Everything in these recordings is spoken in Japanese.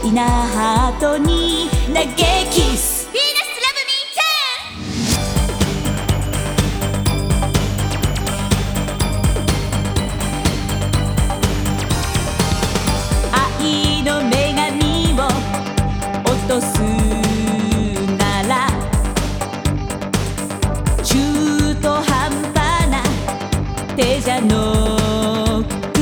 いなハートに投げキス。ヴィーナスラブミーちゃん。愛の女神を落とすなら中途半端な手じゃのく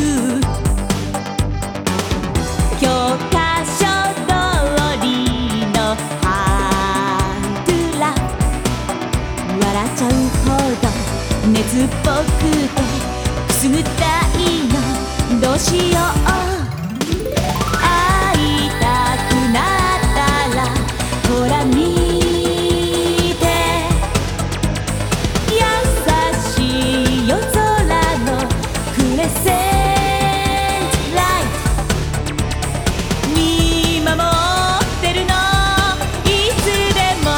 教科書通りのハートラ笑っちゃうほど熱っぽくてくすぐったいのどうしよう。会いたくなったらほら見て優しい夜空のクレセントライト見守ってるのいつでも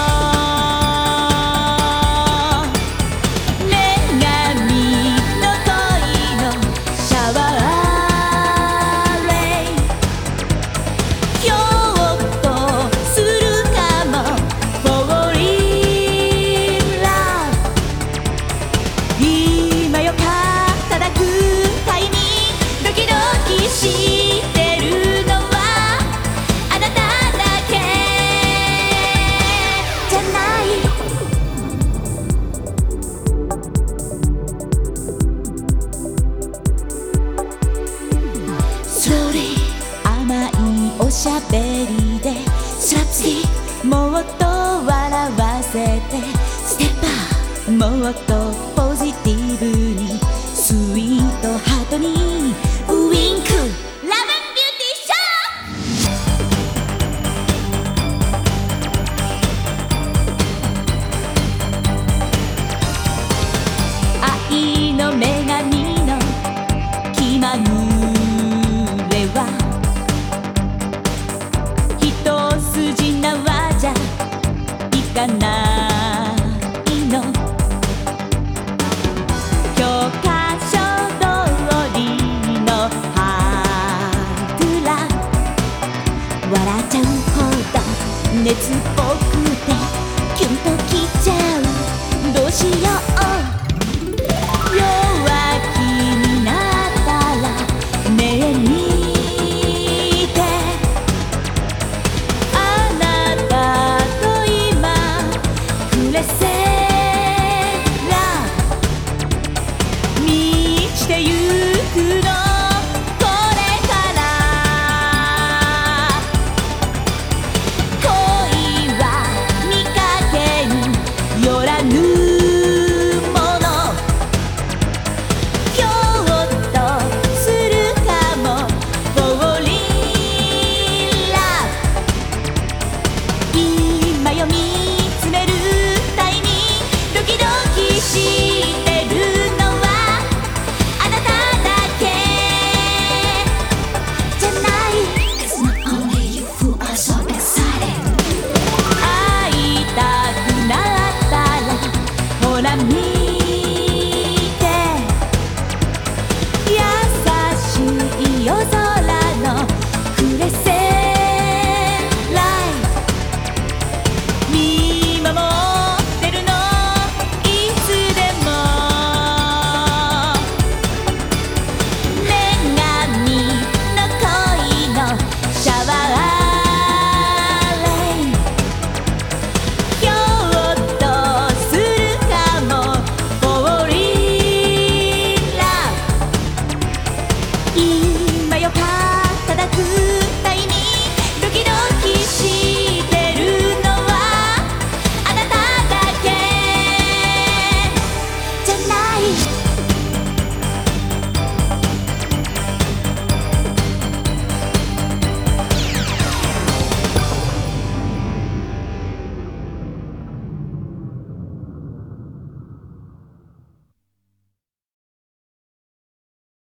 女神の恋のシャワーレイひょっとするかも Fall in love 今よ肩くタイにドキドキしてるのはあなただけじゃない。Slowly 甘いおしゃべりでスラップスティックもっと笑わせてステッパーもっとポジティブにスイートハートにウインクラブビューティーショー。愛の女神の気まぐれは一筋縄じゃいかないの教科書通りのハートラ笑っちゃうほど熱っぽく